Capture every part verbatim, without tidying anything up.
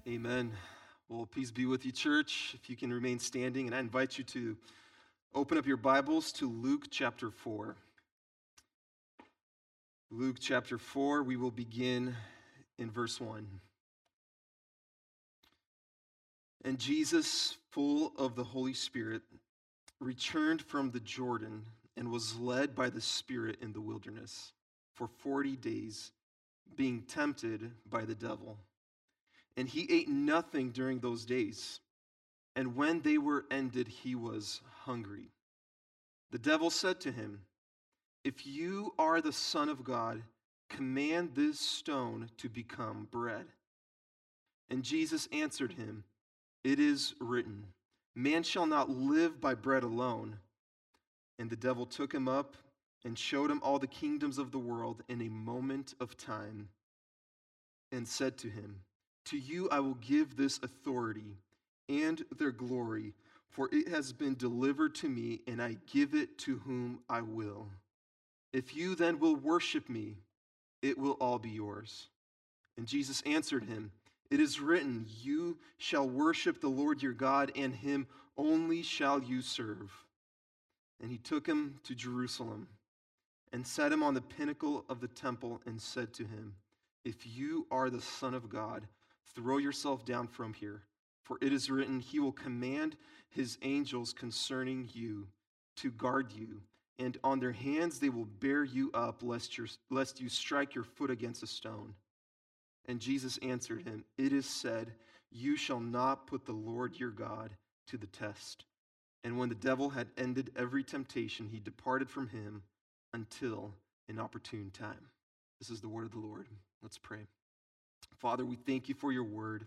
Amen. Well, peace be with you, church. If you can remain standing, and I invite you to open up your Bibles to Luke chapter four. Luke chapter four, we will begin in verse one. And Jesus, full of the Holy Spirit, returned from the Jordan and was led by the Spirit in the wilderness for forty days, being tempted by the devil. And he ate nothing during those days. And when they were ended, he was hungry. The devil said to him, "If you are the Son of God, command this stone to become bread." And Jesus answered him, "It is written, man shall not live by bread alone." And the devil took him up and showed him all the kingdoms of the world in a moment of time, and said to him, "To you I will give this authority and their glory, for it has been delivered to me, and I give it to whom I will. If you then will worship me, it will all be yours." And Jesus answered him, "It is written, you shall worship the Lord your God, and him only shall you serve." And he took him to Jerusalem and set him on the pinnacle of the temple and said to him, "If you are the Son of God, throw yourself down from here, for it is written, he will command his angels concerning you to guard you, and on their hands they will bear you up, lest, your, lest you strike your foot against a stone." And Jesus answered him, "It is said, you shall not put the Lord your God to the test." And when the devil had ended every temptation, he departed from him until an opportune time. This is the word of the Lord. Let's pray. Father, we thank you for your word.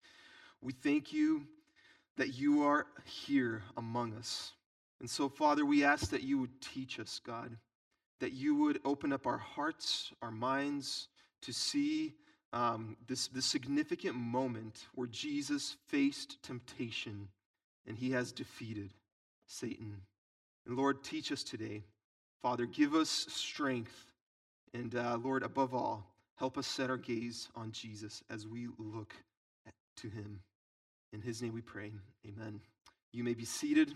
We thank you that you are here among us. And so, Father, we ask that you would teach us, God, that you would open up our hearts, our minds to see um, this, this significant moment where Jesus faced temptation and he has defeated Satan. And Lord, teach us today. Father, give us strength. And uh, Lord, above all, help us set our gaze on Jesus as we look to him. In his name we pray. Amen. You may be seated.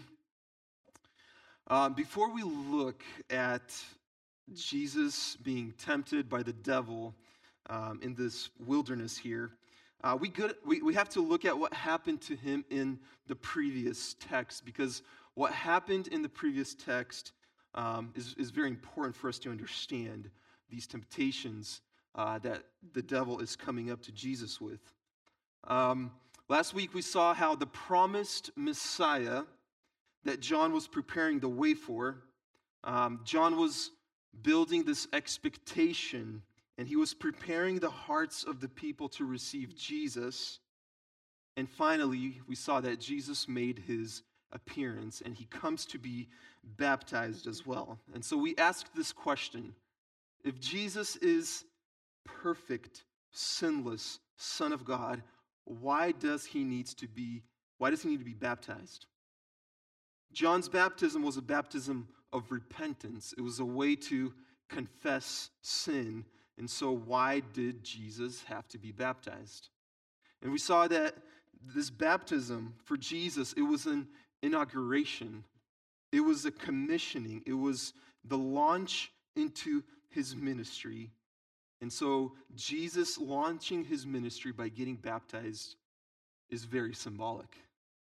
Uh, before we look at Jesus being tempted by the devil um, in this wilderness here, uh, we, could, we, we have to look at what happened to him in the previous text, because what happened in the previous text um, is, is very important for us to understand these temptations uh, that the devil is coming up to Jesus with. Um, last week we saw how the promised Messiah that John was preparing the way for, um, John was building this expectation, and he was preparing the hearts of the people to receive Jesus. And finally, we saw that Jesus made his appearance, and he comes to be baptized as well. And so we ask this question: if Jesus is perfect, sinless Son of God, why does he needs to be why does he need to be baptized? John's baptism was a baptism of repentance. It was a way to confess sin. And so why did Jesus have to be baptized? And we saw that this baptism for Jesus, it was an inauguration. It was a commissioning. It was the launch into his ministry. And so Jesus launching his ministry by getting baptized is very symbolic.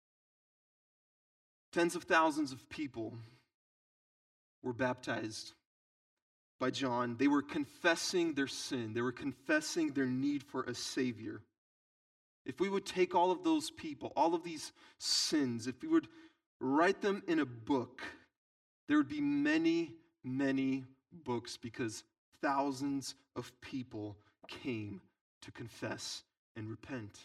Tens of thousands of people were baptized by John. They were confessing their sin. They were confessing their need for a Savior. If we would take all of those people, all of these sins, if we would write them in a book, there would be many, many books, because thousands of people came to confess and repent.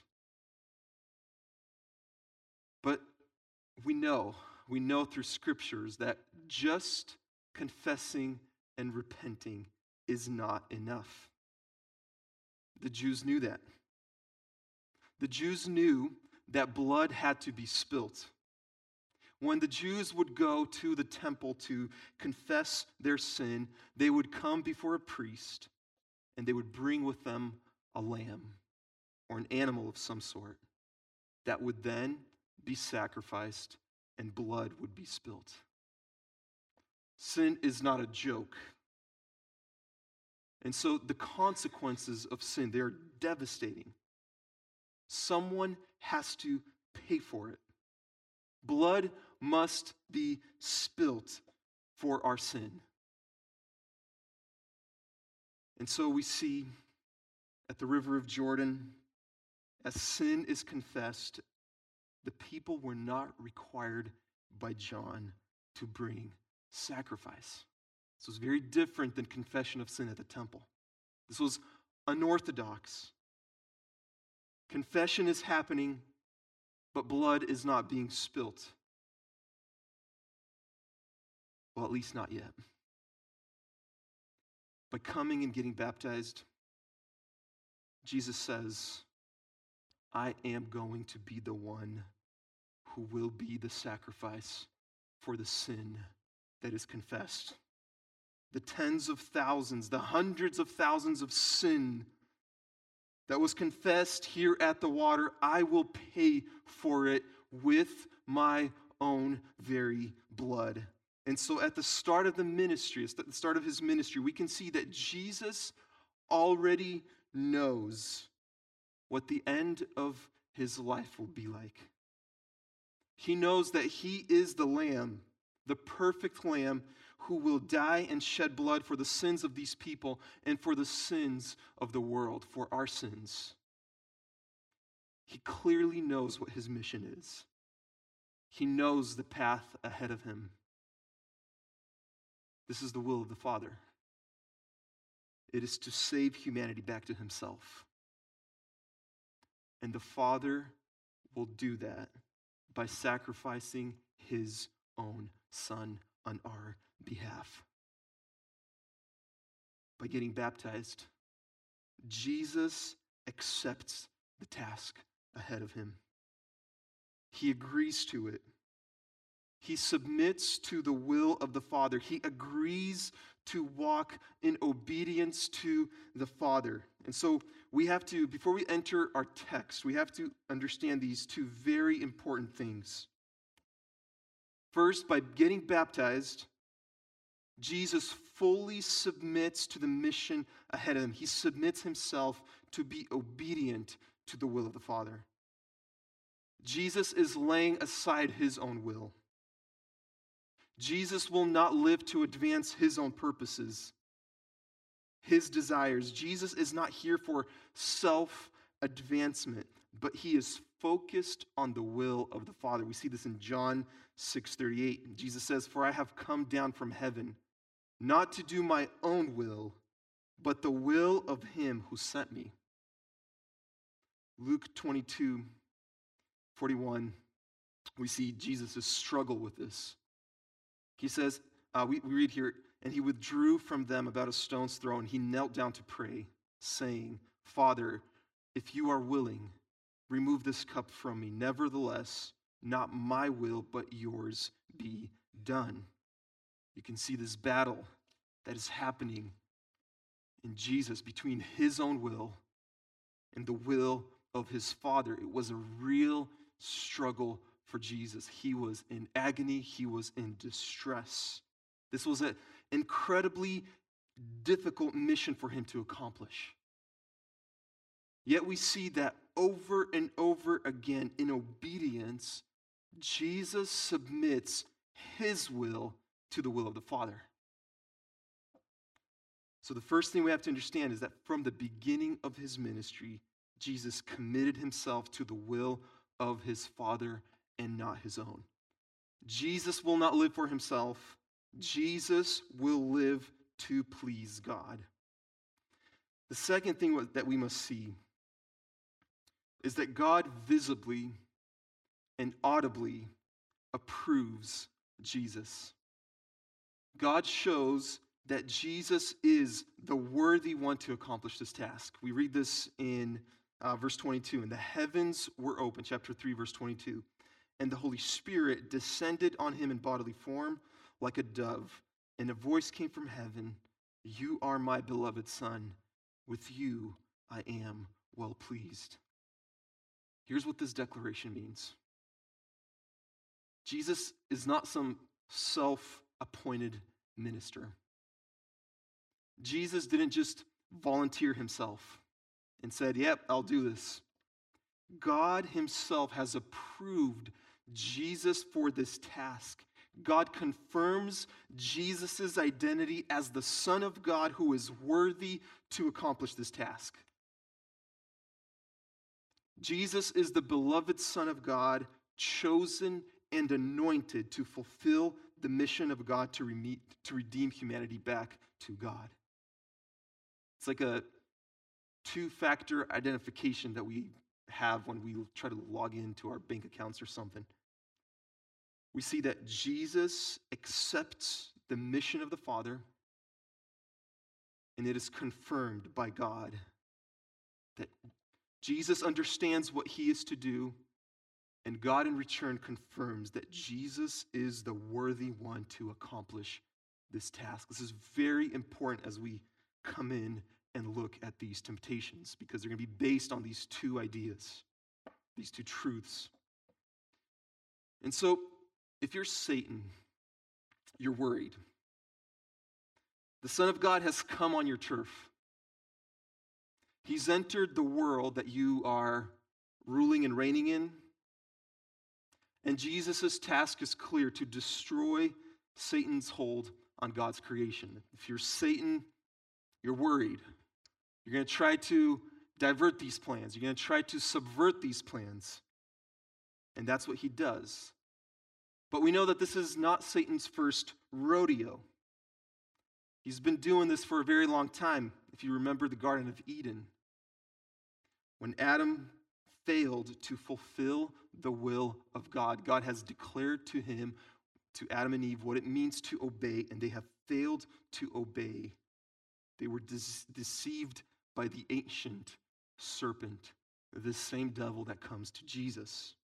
But we know, we know through scriptures that just confessing and repenting is not enough. The Jews knew that. The Jews knew that blood had to be spilt. When the Jews would go to the temple to confess their sin, they would come before a priest and they would bring with them a lamb or an animal of some sort that would then be sacrificed and blood would be spilt. Sin is not a joke. And so the consequences of sin, they are devastating. Someone has to pay for it. Blood must be spilt for our sin. And so we see at the river of Jordan, as sin is confessed, the people were not required by John to bring sacrifice. This was very different than confession of sin at the temple. This was unorthodox. Confession is happening, but blood is not being spilt. Well, at least not yet. By coming and getting baptized, Jesus says, I am going to be the one who will be the sacrifice for the sin that is confessed. The tens of thousands, the hundreds of thousands of sin that was confessed here at the water, I will pay for it with my own very blood. And so at the start of the ministry, at the start of his ministry, we can see that Jesus already knows what the end of his life will be like. He knows that he is the Lamb, the perfect Lamb, who will die and shed blood for the sins of these people and for the sins of the world, for our sins. He clearly knows what his mission is. He knows the path ahead of him. This is the will of the Father. It is to save humanity back to himself. And the Father will do that by sacrificing his own Son on our behalf. By getting baptized, Jesus accepts the task ahead of him. He agrees to it. He submits to the will of the Father. He agrees to walk in obedience to the Father. And so we have to, before we enter our text, we have to understand these two very important things. First, by getting baptized, Jesus fully submits to the mission ahead of him. He submits himself to be obedient to the will of the Father. Jesus is laying aside his own will. Jesus will not live to advance his own purposes, his desires. Jesus is not here for self-advancement, but he is focused on the will of the Father. We see this in John six thirty-eight. Jesus says, "For I have come down from heaven, not to do my own will, but the will of him who sent me." Luke twenty-two forty-one, we see Jesus' struggle with this. He says, uh, we, we read here, "And he withdrew from them about a stone's throw, and he knelt down to pray, saying, 'Father, if you are willing, remove this cup from me. Nevertheless, not my will, but yours be done.'" You can see this battle that is happening in Jesus between his own will and the will of his Father. It was a real struggle for Jesus. He was in agony. He was in distress. This was an incredibly difficult mission for him to accomplish. Yet we see that over and over again in obedience, Jesus submits his will to the will of the Father. So the first thing we have to understand is that from the beginning of his ministry, Jesus committed himself to the will of his Father and not his own. Jesus will not live for himself. Jesus will live to please God. The second thing that we must see is that God visibly and audibly approves Jesus. God shows that Jesus is the worthy one to accomplish this task. We read this in uh, verse twenty-two. "And the heavens were open," chapter three, verse twenty-two. "And the Holy Spirit descended on him in bodily form like a dove. And a voice came from heaven, 'You are my beloved Son. With you I am well pleased.'" Here's what this declaration means. Jesus is not some self-appointed minister. Jesus didn't just volunteer himself and said, yep, I'll do this. God himself has approved Jesus for this task. God confirms Jesus' identity as the Son of God who is worthy to accomplish this task. Jesus is the beloved Son of God, chosen and anointed to fulfill the mission of God to, re- to redeem humanity back to God. It's like a two-factor identification that we have when we try to log into our bank accounts or something. We see that Jesus accepts the mission of the Father, and it is confirmed by God that Jesus understands what he is to do, and God in return confirms that Jesus is the worthy one to accomplish this task. This is very important as we come in and look at these temptations, because they're going to be based on these two ideas, these two truths. And so, if you're Satan, you're worried. The Son of God has come on your turf. He's entered the world that you are ruling and reigning in. And Jesus' task is clear: to destroy Satan's hold on God's creation. If you're Satan, you're worried. You're going to try to divert these plans. You're going to try to subvert these plans. And that's what he does. But we know that this is not Satan's first rodeo. He's been doing this for a very long time. If you remember the Garden of Eden, when Adam failed to fulfill the will of God, God has declared to him, to Adam and Eve, what it means to obey, and they have failed to obey. They were de- deceived by the ancient serpent, the same devil that comes to Jesus.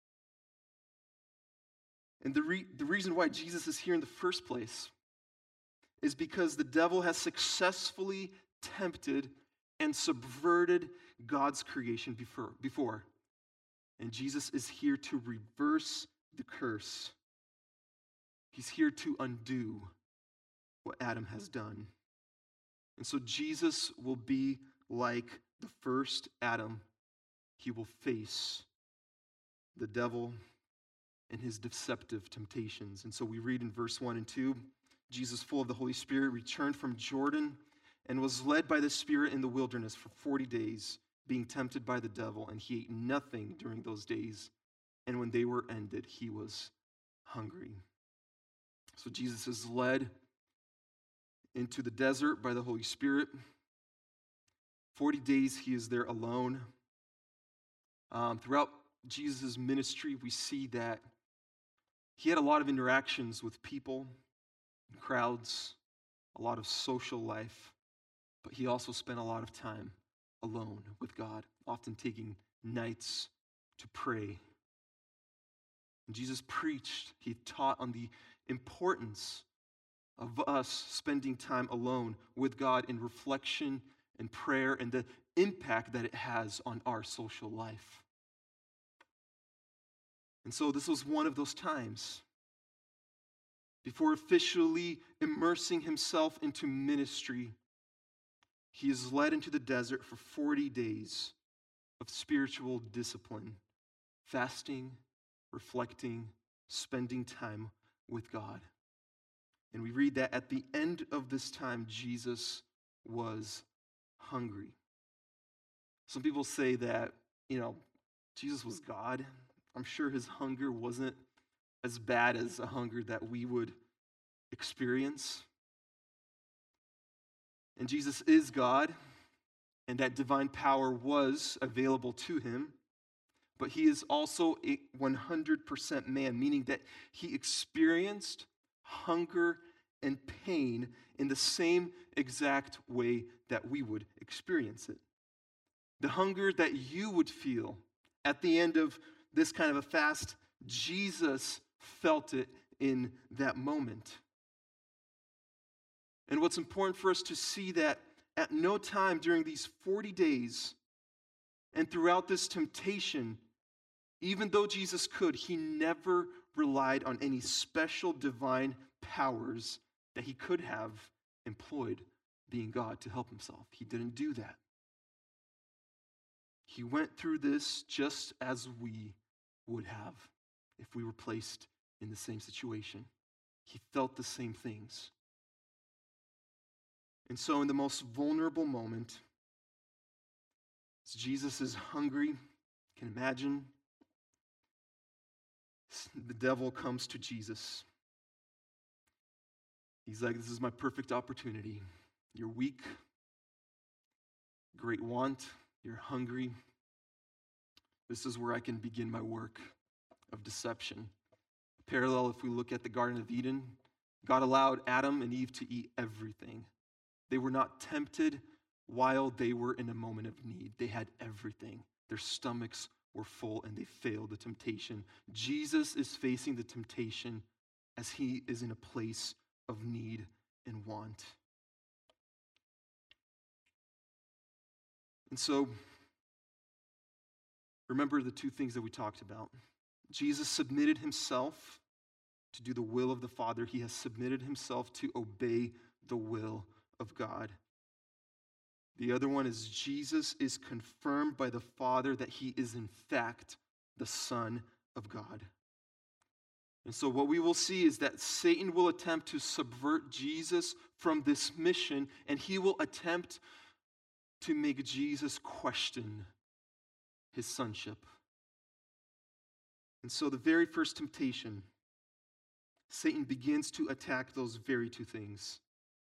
And the, re- the reason why Jesus is here in the first place is because the devil has successfully tempted and subverted God's creation before. before. And Jesus is here to reverse the curse. He's here to undo what Adam has done. And so Jesus will be like the first Adam. He will face the devil and his deceptive temptations. And so we read in verse one and two, Jesus, full of the Holy Spirit, returned from Jordan and was led by the Spirit in the wilderness for forty days, being tempted by the devil, and he ate nothing during those days. And when they were ended, he was hungry. So Jesus is led into the desert by the Holy Spirit. forty days he is there alone. Um, throughout Jesus' ministry, we see that he had a lot of interactions with people, crowds, a lot of social life, but he also spent a lot of time alone with God, often taking nights to pray. And Jesus preached, he taught on the importance of us spending time alone with God in reflection and prayer, and the impact that it has on our social life. And so this was one of those times. Before officially immersing himself into ministry, he is led into the desert for forty days of spiritual discipline, fasting, reflecting, spending time with God. And we read that at the end of this time, Jesus was hungry. Some people say that, you know, Jesus was God. I'm sure his hunger wasn't as bad as a hunger that we would experience. And Jesus is God, and that divine power was available to him. But he is also a one hundred percent man, meaning that he experienced hunger and pain in the same exact way that we would experience it. The hunger that you would feel at the end of this kind of a fast, Jesus felt it in that moment. And what's important for us to see that at no time during these forty days and throughout this temptation Even though Jesus could, he never relied on any special divine powers that he could have employed being God to help himself. He didn't do that. He went through this just as we would have if we were placed in the same situation. He felt the same things. And so in the most vulnerable moment, as Jesus is hungry, you can imagine, the devil comes to Jesus. He's like, this is my perfect opportunity. You're weak, great want, you're hungry. This is where I can begin my work of deception. Parallel, if we look at the Garden of Eden, God allowed Adam and Eve to eat everything. They were not tempted while they were in a moment of need. They had everything. Their stomachs were full and they failed the temptation. Jesus is facing the temptation as he is in a place of need and want. And so, remember the two things that we talked about. Jesus submitted himself to do the will of the Father. He has submitted himself to obey the will of God. The other one is Jesus is confirmed by the Father that he is in fact the Son of God. And so what we will see is that Satan will attempt to subvert Jesus from this mission, and he will attempt to make Jesus question his sonship. And so the very first temptation, Satan begins to attack those very two things.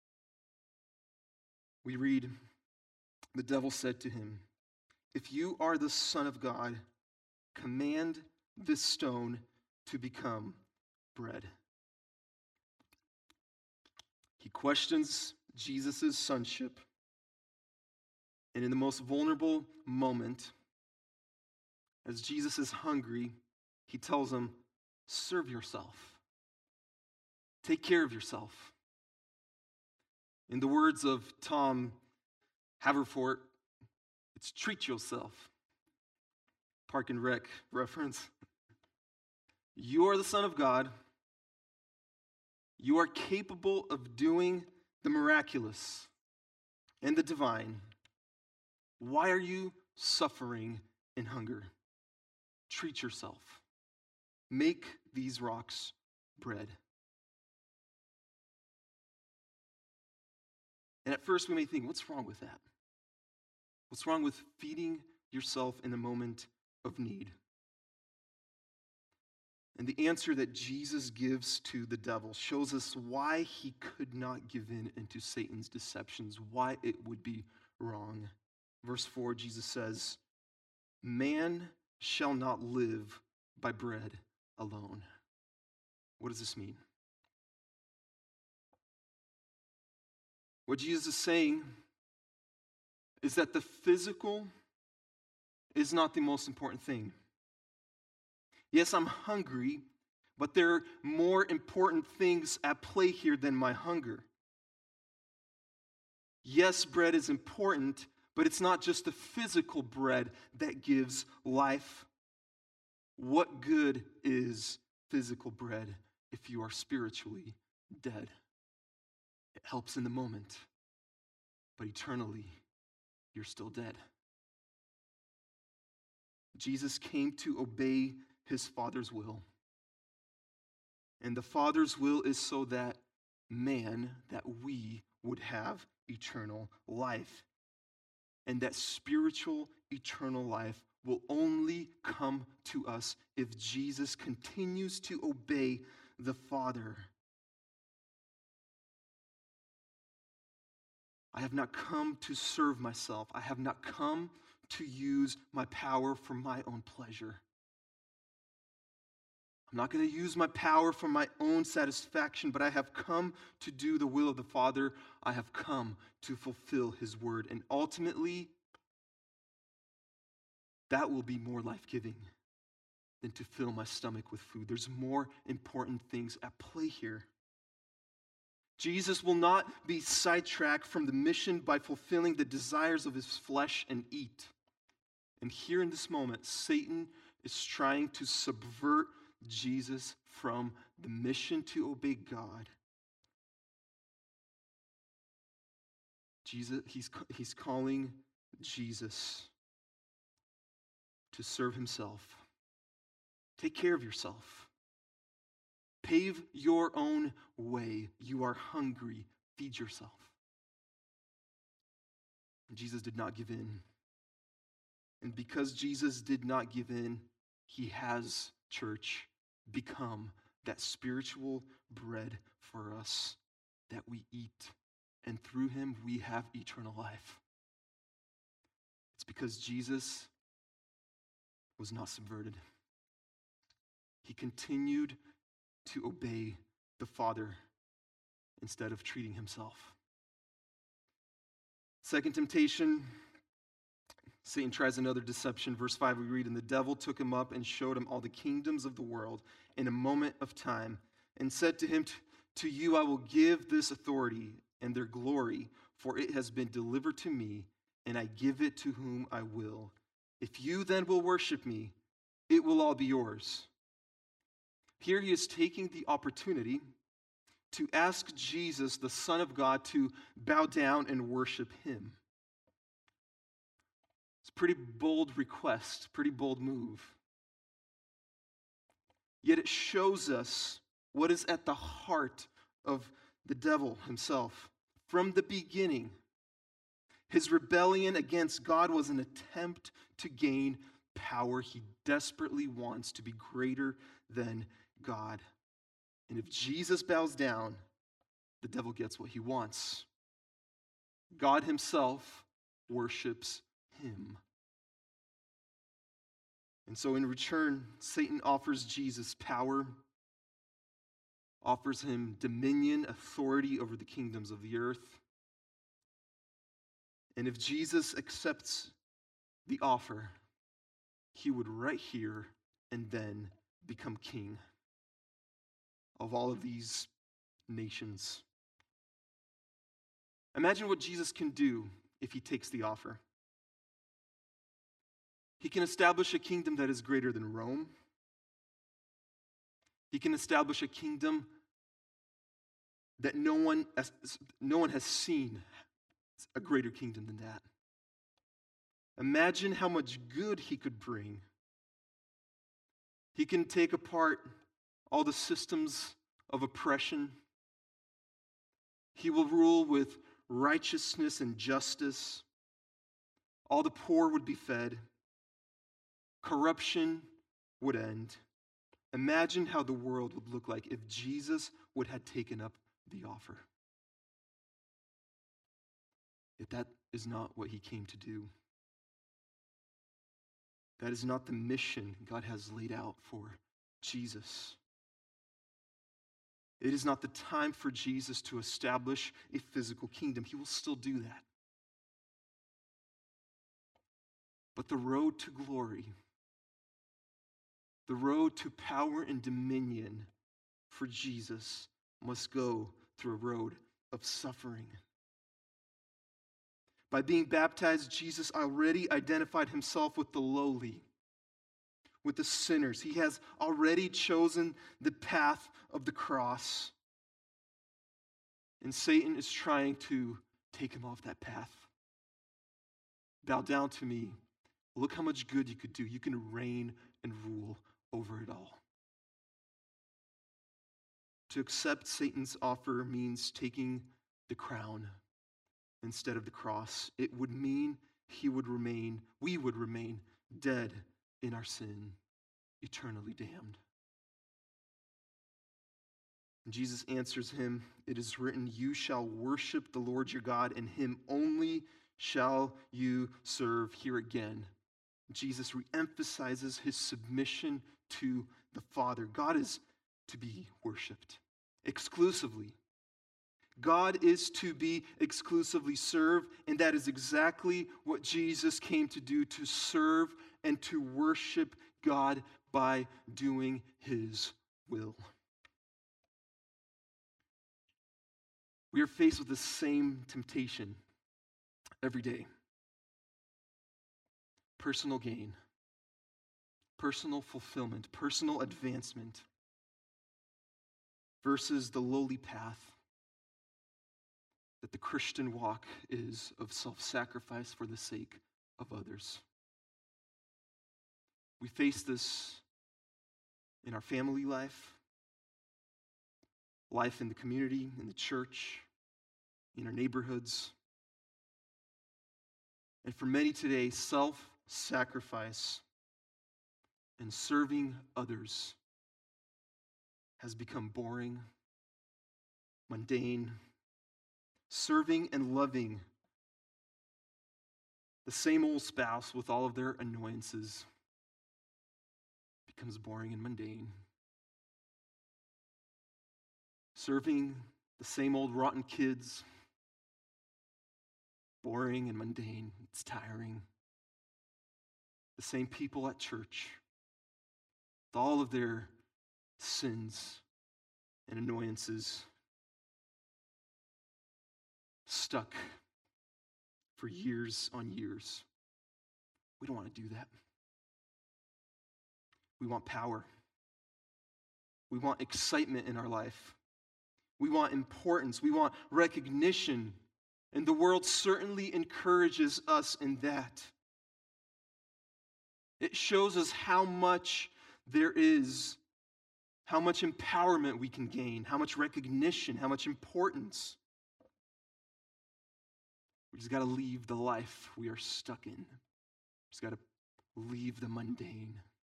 We read, the devil said to him, "If you are the Son of God, command this stone to become bread." He questions Jesus' sonship. And in the most vulnerable moment, as Jesus is hungry, he tells him, serve yourself. Take care of yourself. In the words of Tom Haverford, it's treat yourself. Park and Rec reference. You are the Son of God. You are capable of doing the miraculous and the divine. Why are you suffering in hunger? Treat yourself. Make these rocks bread. And at first we may think, what's wrong with that? What's wrong with feeding yourself in the moment of need? And the answer that Jesus gives to the devil shows us why he could not give in into Satan's deceptions, why it would be wrong. Verse four, Jesus says, "Man shall not live by bread alone." What does this mean? What Jesus is saying is that the physical is not the most important thing. Yes, I'm hungry, but there are more important things at play here than my hunger. Yes, bread is important, but it's not just the physical bread that gives life. What good is physical bread if you are spiritually dead? It helps in the moment, but eternally, you're still dead. Jesus came to obey his Father's will. And the Father's will is so that man, that we would have eternal life. And that spiritual eternal life will only come to us if Jesus continues to obey the Father. I have not come to serve myself. I have not come to use my power for my own pleasure. I'm not going to use my power for my own satisfaction, but I have come to do the will of the Father. I have come to fulfill his word. And ultimately, that will be more life-giving than to fill my stomach with food. There's more important things at play here. Jesus will not be sidetracked from the mission by fulfilling the desires of his flesh and eat. And here in this moment, Satan is trying to subvert Jesus from the mission to obey God. Jesus, he's, he's calling Jesus to serve himself. Take care of yourself. Pave your own way. You are hungry. Feed yourself. And Jesus did not give in. And because Jesus did not give in, he has, church, become that spiritual bread for us that we eat. And through him, we have eternal life. It's because Jesus was not subverted. He continued to obey the Father instead of treating himself. Second temptation, Satan tries another deception. Verse five, we read, and the devil took him up and showed him all the kingdoms of the world in a moment of time, and said to him, to you I will give this authority and their glory, for it has been delivered to me, and I give it to whom I will. If you then will worship me, it will all be yours. Here he is taking the opportunity to ask Jesus, the Son of God, to bow down and worship him. It's a pretty bold request, pretty bold move. Yet it shows us what is at the heart of the devil himself. From the beginning, his rebellion against God was an attempt to gain power. He desperately wants to be greater than God. And if Jesus bows down, the devil gets what he wants. God himself worships him. And so in return, Satan offers Jesus power, offers him dominion, authority over the kingdoms of the earth. And if Jesus accepts the offer, he would right here and then become king of all of these nations. Imagine what Jesus can do if he takes the offer. He can establish a kingdom that is greater than Rome. He can establish a kingdom that no one, no one has seen a greater kingdom than that. Imagine how much good he could bring. He can take apart all the systems of oppression. He will rule with righteousness and justice. All the poor would be fed. Corruption would end. Imagine how the world would look like if Jesus would have taken up the offer. Yet that is not what he came to do. That is not the mission God has laid out for Jesus. It is not the time for Jesus to establish a physical kingdom. He will still do that. But the road to glory, the road to power and dominion for Jesus must go through a road of suffering. By being baptized, Jesus already identified himself with the lowly, with the sinners. He has already chosen the path of the cross. And Satan is trying to take him off that path. Bow down to me. Look how much good you could do. You can reign and rule over it all. To accept Satan's offer means taking the crown instead of the cross. It would mean he would remain, we would remain dead in our sin, eternally damned. And Jesus answers him, it is written, you shall worship the Lord your God, and him only shall you serve. Here again, Jesus reemphasizes his submission to the Father. God is to be worshiped exclusively. God is to be exclusively served, and that is exactly what Jesus came to do, to serve and to worship God by doing his will. We are faced with the same temptation every day. Personal gain, personal fulfillment, personal advancement, versus the lowly path that the Christian walk is of self-sacrifice for the sake of others. We face this in our family life, life in the community, in the church, in our neighborhoods. And for many today, self-sacrifice and serving others has become boring, mundane. Serving and loving the same old spouse with all of their annoyances becomes boring and mundane. Serving the same old rotten kids, boring and mundane. It's tiring. The same people at church, with all of their sins and annoyances, stuck for years on years. We don't want to do that. We want power. We want excitement in our life. We want importance. We want recognition. And the world certainly encourages us in that. It shows us how much there is, how much empowerment we can gain, how much recognition, how much importance. We just got to leave the life we are stuck in. We just got to leave the mundane.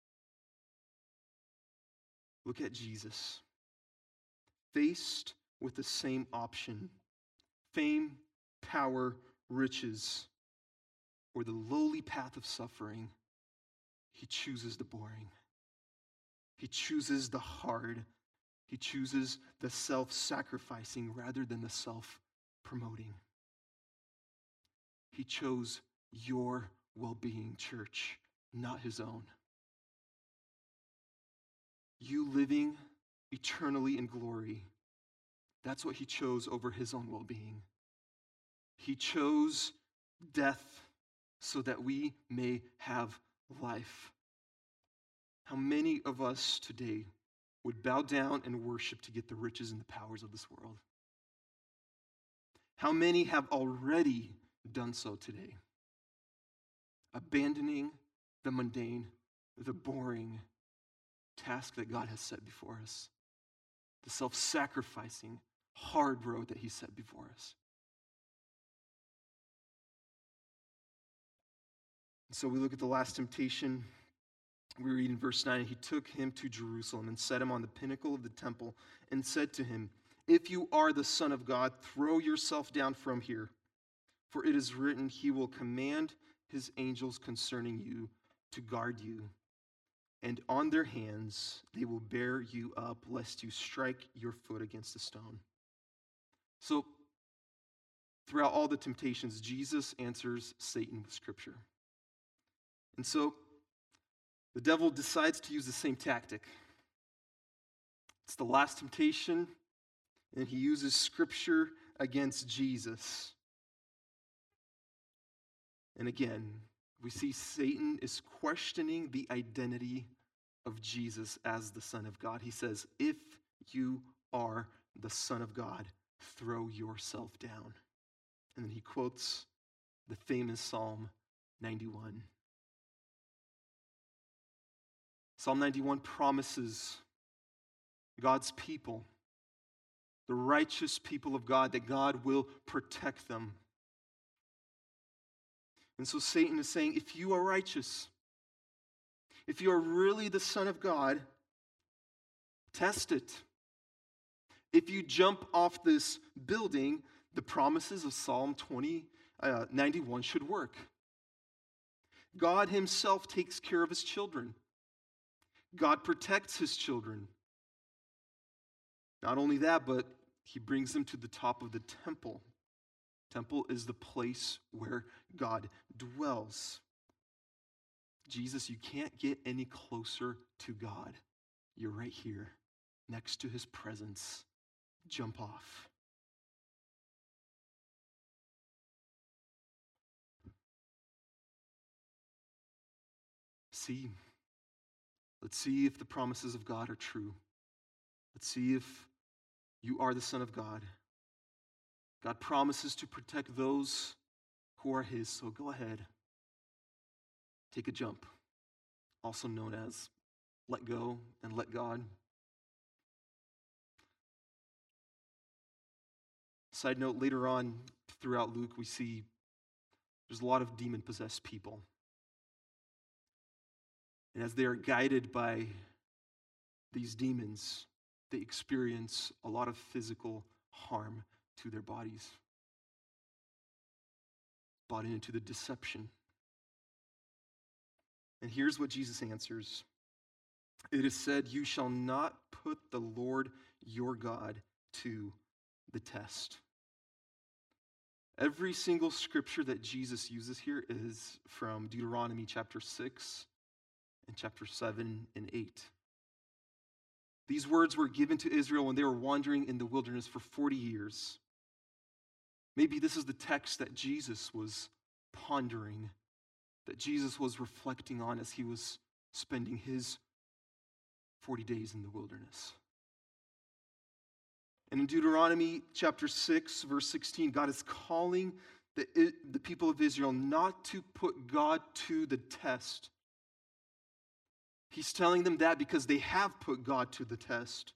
Look at Jesus. Faced with the same option, fame, power, riches, or the lowly path of suffering, he chooses the boring. He chooses the hard. He chooses the self-sacrificing rather than the self-promoting. He chose your well-being, church, not his own. You living eternally in glory, that's what he chose over his own well-being. He chose death so that we may have life. How many of us today would bow down and worship to get the riches and the powers of this world? How many have already done so today? Abandoning the mundane, the boring task that God has set before us. The self-sacrificing, hard road that he set before us. And so we look at the last temptation. We read in verse nine, he took him to Jerusalem and set him on the pinnacle of the temple and said to him, "If you are the Son of God, throw yourself down from here. For it is written, he will command his angels concerning you to guard you. And on their hands they will bear you up, lest you strike your foot against a stone." So, throughout all the temptations, Jesus answers Satan with Scripture. And so, the devil decides to use the same tactic. It's the last temptation, and he uses Scripture against Jesus. And again, we see Satan is questioning the identity of Jesus as the Son of God. He says, "If you are the Son of God, throw yourself down." And then he quotes the famous Psalm ninety-one. Psalm ninety-one promises God's people, the righteous people of God, that God will protect them. And so Satan is saying, if you are righteous, if you are really the Son of God, test it. If you jump off this building, the promises of Psalm twenty, uh, ninety-one should work. God himself takes care of his children. God protects his children. Not only that, but he brings them to the top of the temple. Temple is the place where God dwells. Jesus, you can't get any closer to God. You're right here, next to his presence. Jump off. See, Let's see if the promises of God are true. Let's see if you are the Son of God. God promises to protect those who are his, so go ahead. Take a jump, also known as let go and let God. Side note, later on throughout Luke, we see there's a lot of demon-possessed people. And as they are guided by these demons, they experience a lot of physical harm to their bodies, bought into the deception. And here's what Jesus answers. It is said, you shall not put the Lord your God to the test. Every single scripture that Jesus uses here is from Deuteronomy chapter six and chapter seven and eight. These words were given to Israel when they were wandering in the wilderness for forty years. Maybe this is the text that Jesus was pondering, that Jesus was reflecting on as he was spending his forty days in the wilderness. And in Deuteronomy chapter six, verse sixteen, God is calling the, the people of Israel not to put God to the test. He's telling them that because they have put God to the test.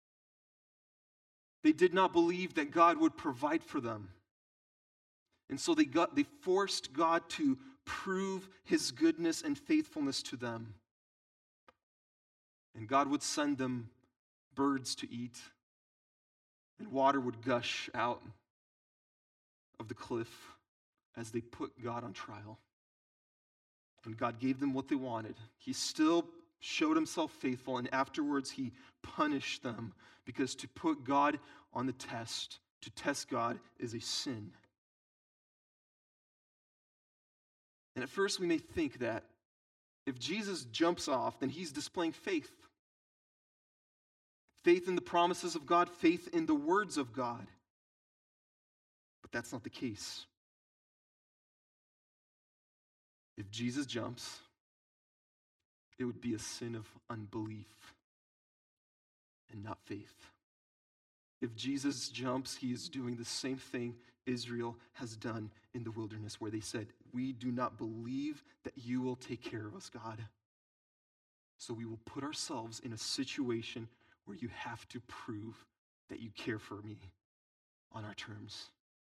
They did not believe that God would provide for them. And so they got they forced God to prove his goodness and faithfulness to them. And God would send them birds to eat, and water would gush out of the cliff as they put God on trial. And God gave them what they wanted. He still showed himself faithful, and afterwards he punished them, because to put God on the test, to test God, is a sin. And at first we may think that if Jesus jumps off, then he's displaying faith. Faith in the promises of God, faith in the words of God. But that's not the case. If Jesus jumps, it would be a sin of unbelief and not faith. If Jesus jumps, he is doing the same thing Israel has done in the wilderness, where they said, we do not believe that you will take care of us, God. So we will put ourselves in a situation where you have to prove that you care for me on our terms.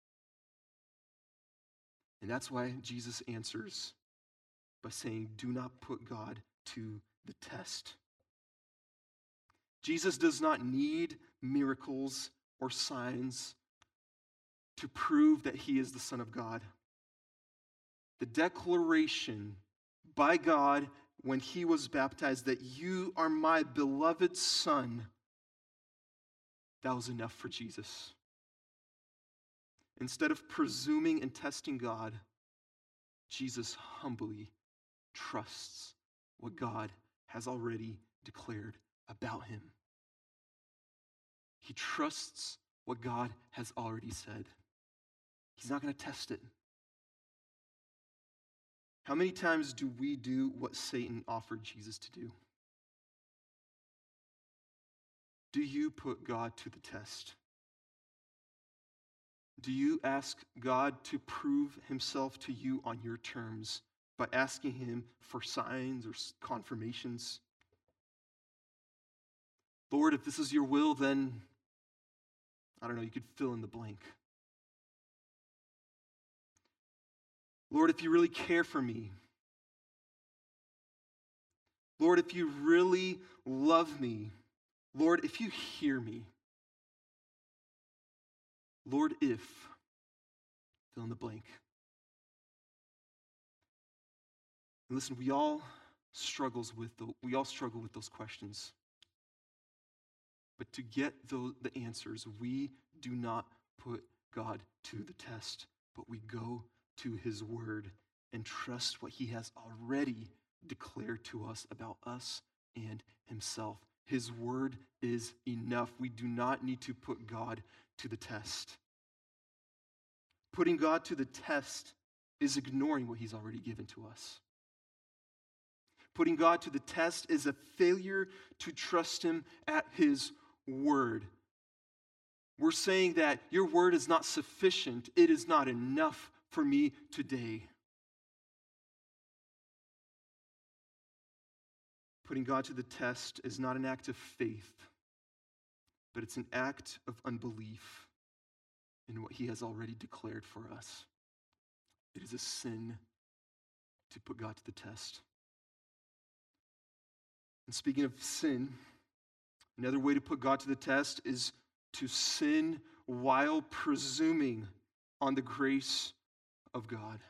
And that's why Jesus answers by saying, do not put God to the test. Jesus does not need miracles or signs to prove that he is the Son of God. The declaration by God when he was baptized that you are my beloved Son, that was enough for Jesus. Instead of presuming and testing God, Jesus humbly trusts what God has already declared about him. He trusts what God has already said. He's not going to test it. How many times do we do what Satan offered Jesus to do? Do you put God to the test? Do you ask God to prove himself to you on your terms by asking him for signs or confirmations? Lord, if this is your will, then, I don't know, you could fill in the blank. Lord, if you really care for me, Lord, if you really love me, Lord, if you hear me, Lord, if, fill in the blank. And listen, we all struggles with the, we all struggle with those questions. But to get those, the answers, we do not put God to the test, but we go to his word and trust what he has already declared to us about us and himself. His word is enough. We do not need to put God to the test. Putting God to the test is ignoring what he's already given to us. Putting God to the test is a failure to trust him at his word. We're saying that your word is not sufficient. It is not enough for me today. Putting God to the test is not an act of faith, but it's an act of unbelief in what he has already declared for us. It is a sin to put God to the test. And speaking of sin, another way to put God to the test is to sin while presuming on the grace of God.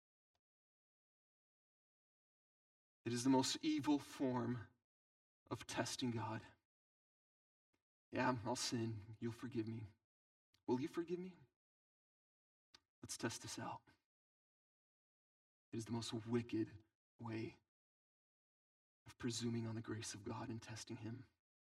It is the most evil form of testing God. Yeah, I'll sin. You'll forgive me. Will you forgive me? Let's test this out. It is the most wicked way of presuming on the grace of God and testing him.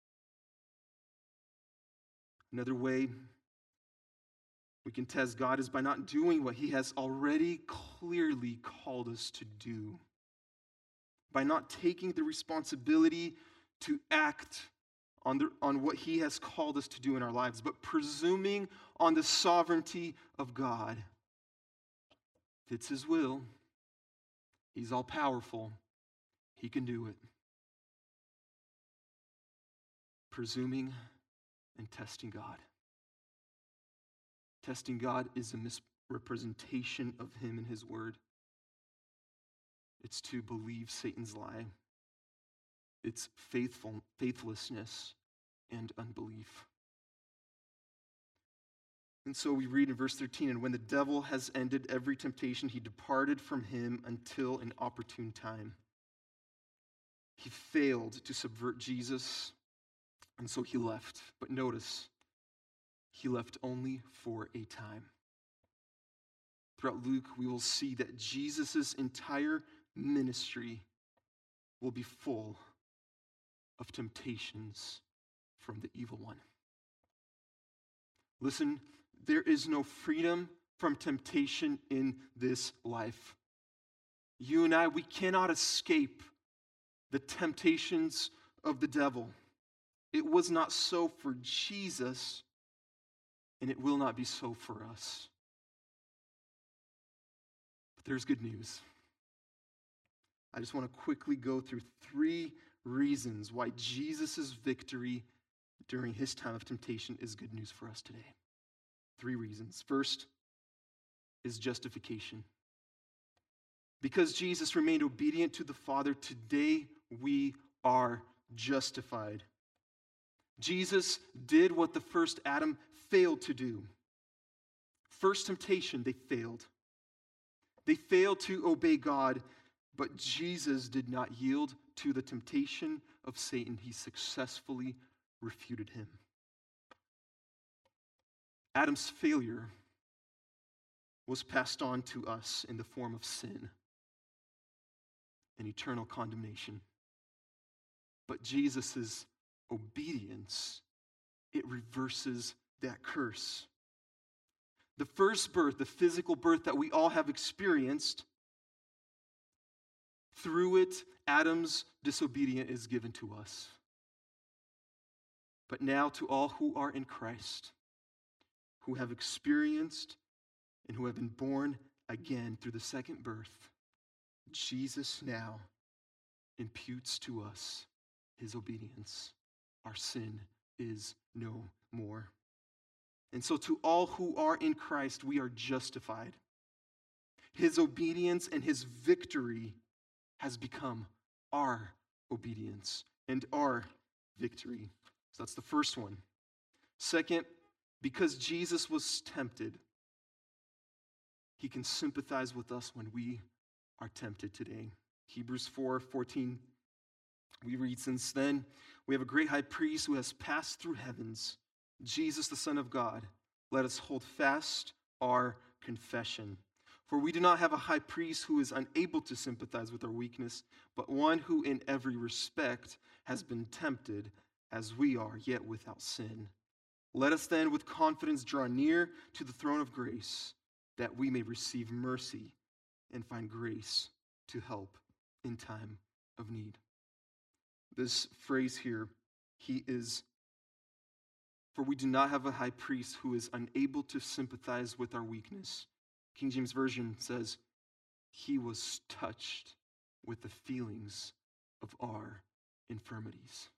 Another way we can test God is by not doing what he has already clearly called us to do. By not taking the responsibility to act on, the, on what he has called us to do in our lives, but presuming on the sovereignty of God. If it's his will, he's all powerful, he can do it. Presuming and testing God. Testing God is a misrepresentation of him and his word. It's to believe Satan's lie. It's faithful, faithlessness and unbelief. And so we read in verse thirteen, and when the devil has ended every temptation, he departed from him until an opportune time. He failed to subvert Jesus, and so he left. But notice, he left only for a time. Throughout Luke, we will see that Jesus' entire ministry will be full of temptations from the evil one. Listen, there is no freedom from temptation in this life. You and I, we cannot escape the temptations of the devil. It was not so for Jesus, and it will not be so for us. But there's good news. I just want to quickly go through three reasons why Jesus' victory during his time of temptation is good news for us today. Three reasons. First is justification. Because Jesus remained obedient to the Father, today we are justified. Jesus did what the first Adam failed to do. First temptation, they failed. They failed to obey God, but Jesus did not yield to the temptation of Satan. He successfully refuted him. Adam's failure was passed on to us in the form of sin and eternal condemnation. But Jesus' obedience, it reverses that curse. The first birth, the physical birth that we all have experienced, through it, Adam's disobedience is given to us. But now to all who are in Christ, who have experienced and who have been born again through the second birth, Jesus now imputes to us his obedience. Our sin is no more. And so to all who are in Christ, we are justified. His obedience and his victory has become our obedience and our victory. So that's the first one. Second, because Jesus was tempted, he can sympathize with us when we are tempted today. Hebrews four fourteen, we read, since then we have a great high priest who has passed through heavens, Jesus the Son of God. Let us hold fast our confession. For we do not have a high priest who is unable to sympathize with our weakness, but one who in every respect has been tempted as we are, yet without sin. Let us then with confidence draw near to the throne of grace, that we may receive mercy and find grace to help in time of need. This phrase here, he is, for we do not have a high priest who is unable to sympathize with our weakness. King James Version says, he was touched with the feelings of our infirmities.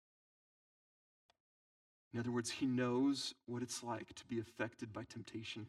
In other words, he knows what it's like to be affected by temptation.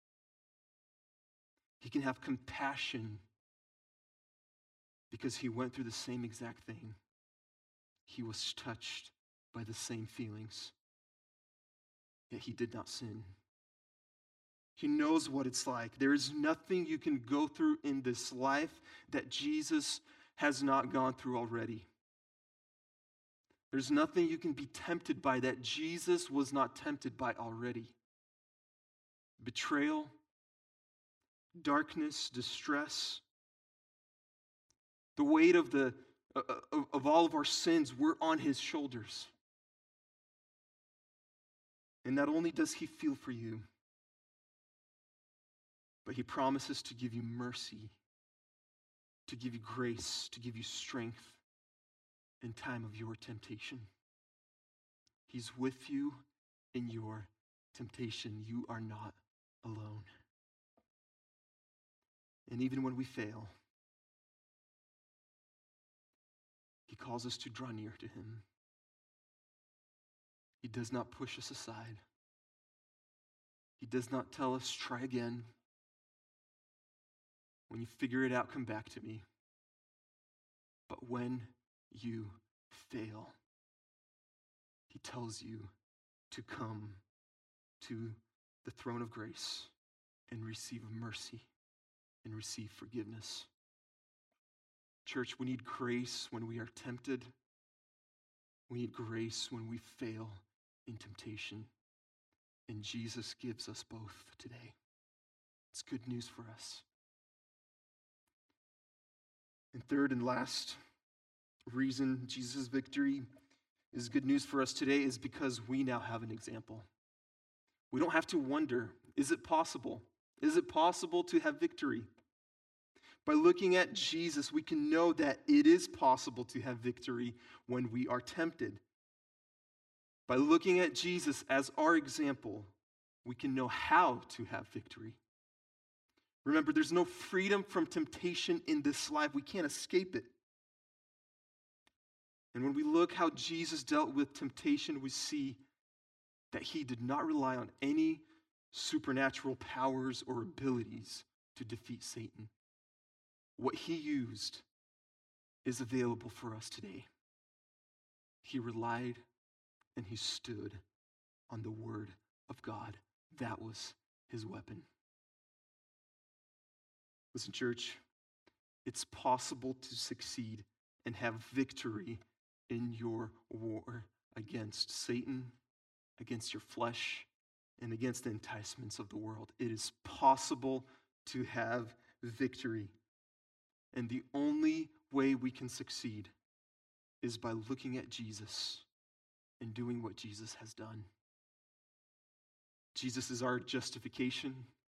He can have compassion because he went through the same exact thing. He was touched by the same feelings, yet he did not sin. He knows what it's like. There is nothing you can go through in this life that Jesus has not gone through already. There's nothing you can be tempted by that Jesus was not tempted by already. Betrayal, darkness, distress, the weight of the of, of all of our sins were on his shoulders. And not only does he feel for you, but he promises to give you mercy, to give you grace, to give you strength in time of your temptation. He's with you in your temptation. You are not alone. And even when we fail, he calls us to draw near to him. He does not push us aside. He does not tell us, try again. When you figure it out, come back to me. But when you fail, he tells you to come to the throne of grace and receive mercy and receive forgiveness. Church, we need grace when we are tempted. We need grace when we fail in temptation. And Jesus gives us both today. It's good news for us. And third and last reason Jesus' victory is good news for us today is because we now have an example. We don't have to wonder, is it possible? Is it possible to have victory? By looking at Jesus, we can know that it is possible to have victory when we are tempted. By looking at Jesus as our example, we can know how to have victory. Remember, there's no freedom from temptation in this life. We can't escape it. And when we look how Jesus dealt with temptation, we see that he did not rely on any supernatural powers or abilities to defeat Satan. What he used is available for us today. He relied and he stood on the word of God. That was his weapon. Listen, church, it's possible to succeed and have victory in your war against Satan, against your flesh, and against the enticements of the world. It is possible to have victory. And the only way we can succeed is by looking at Jesus and doing what Jesus has done. Jesus is our justification.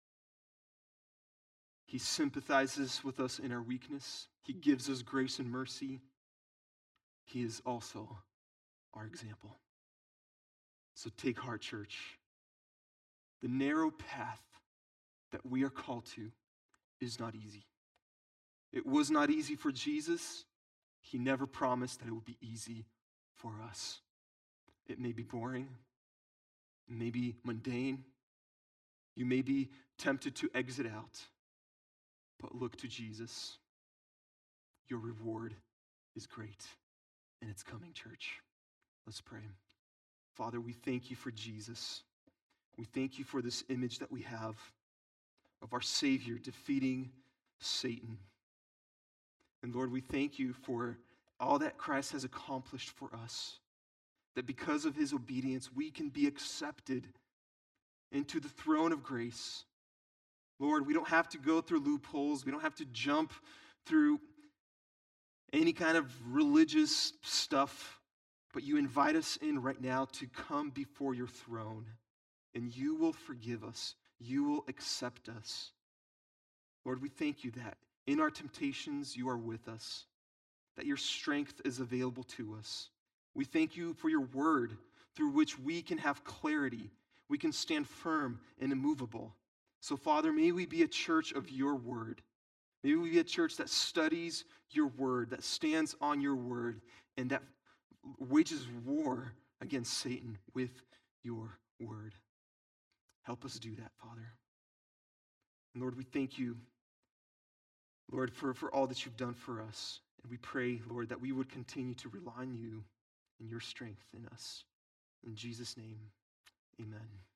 He sympathizes with us in our weakness. He gives us grace and mercy. He is also our example. So take heart, church. The narrow path that we are called to is not easy. It was not easy for Jesus. He never promised that it would be easy for us. It may be boring. It may be mundane. You may be tempted to exit out. But look to Jesus. Your reward is great, and it's coming, church. Let's pray. Father, we thank you for Jesus. We thank you for this image that we have of our Savior defeating Satan. And Lord, we thank you for all that Christ has accomplished for us, that because of his obedience, we can be accepted into the throne of grace. Lord, we don't have to go through loopholes. We don't have to jump through any kind of religious stuff, but you invite us in right now to come before your throne, and you will forgive us. You will accept us. Lord, we thank you that in our temptations, you are with us. that your strength is available to us. We thank you for your word through which we can have clarity. We can stand firm and immovable. So, Father, may we be a church of your word. May we be a church that studies your word, that stands on your word, and that wages war against Satan with your word. Help us do that, Father. And Lord, we thank you, Lord, for, for all that you've done for us. And we pray, Lord, that we would continue to rely on you and your strength in us. In Jesus' name, amen.